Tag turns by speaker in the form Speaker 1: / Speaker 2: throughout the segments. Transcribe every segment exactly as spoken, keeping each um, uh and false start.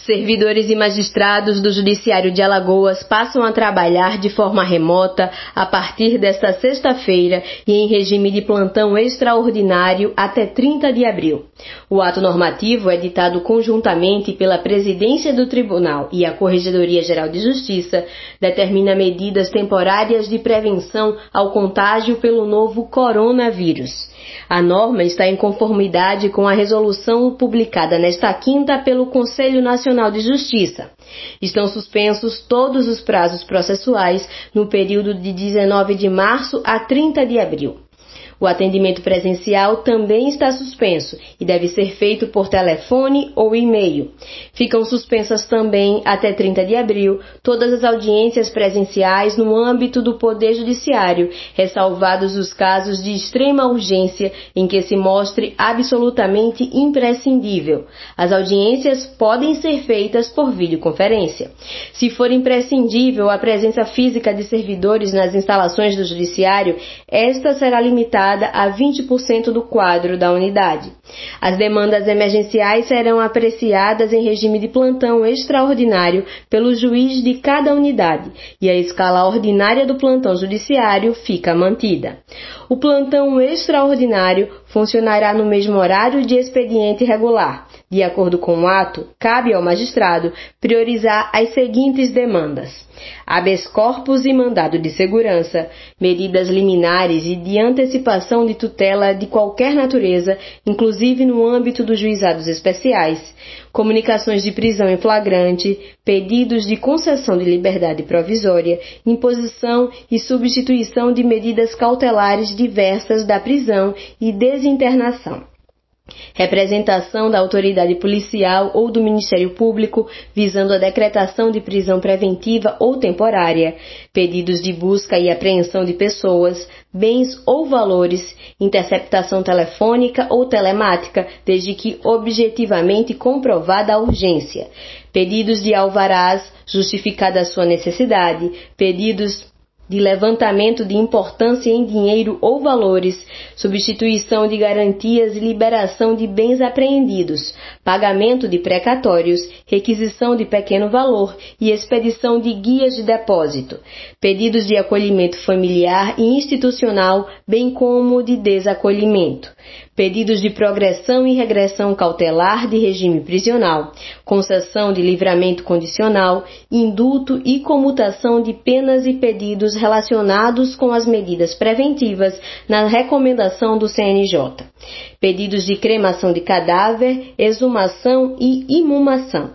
Speaker 1: Servidores e magistrados do Judiciário de Alagoas passam a trabalhar de forma remota a partir desta sexta-feira e em regime de plantão extraordinário até trinta de abril. O ato normativo, editado conjuntamente pela Presidência do Tribunal e a Corregedoria Geral de Justiça, determina medidas temporárias de prevenção ao contágio pelo novo coronavírus. A norma está em conformidade com a resolução publicada nesta quinta pelo Conselho Nacional de Justiça. Estão suspensos todos os prazos processuais no período de dezenove de março a trinta de abril. O atendimento presencial também está suspenso e deve ser feito por telefone ou e-mail. Ficam suspensas também, até trinta de abril, todas as audiências presenciais no âmbito do Poder Judiciário, ressalvados os casos de extrema urgência em que se mostre absolutamente imprescindível. As audiências podem ser feitas por videoconferência. Se for imprescindível a presença física de servidores nas instalações do Judiciário, esta será limitada a vinte por cento do quadro da unidade. As demandas emergenciais serão apreciadas em regime de plantão extraordinário pelo juiz de cada unidade e a escala ordinária do plantão judiciário fica mantida. O plantão extraordinário funcionará no mesmo horário de expediente regular. De acordo com o ato, cabe ao magistrado priorizar as seguintes demandas: habeas corpus e mandado de segurança, medidas liminares e de antecipação de tutela de qualquer natureza, inclusive no âmbito dos juizados especiais, comunicações de prisão em flagrante, pedidos de concessão de liberdade provisória, imposição e substituição de medidas cautelares diversas da prisão e desinternação. Representação da autoridade policial ou do Ministério Público visando a decretação de prisão preventiva ou temporária, pedidos de busca e apreensão de pessoas, bens ou valores, interceptação telefônica ou telemática, desde que objetivamente comprovada a urgência, pedidos de alvarás, justificada a sua necessidade, pedidos de levantamento de importância em dinheiro ou valores, substituição de garantias e liberação de bens apreendidos, pagamento de precatórios, requisição de pequeno valor e expedição de guias de depósito, pedidos de acolhimento familiar e institucional, bem como de desacolhimento, pedidos de progressão e regressão cautelar de regime prisional, concessão de livramento condicional, indulto e comutação de penas e pedidos relacionados com as medidas preventivas na recomendação do C N J, pedidos de cremação de cadáver, exumação e imumação,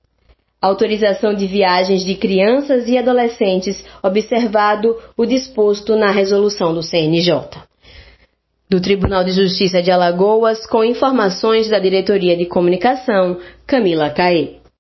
Speaker 1: autorização de viagens de crianças e adolescentes, observado o disposto na resolução do C N J. Do Tribunal de Justiça de Alagoas, com informações da Diretoria de Comunicação, Camila Caê.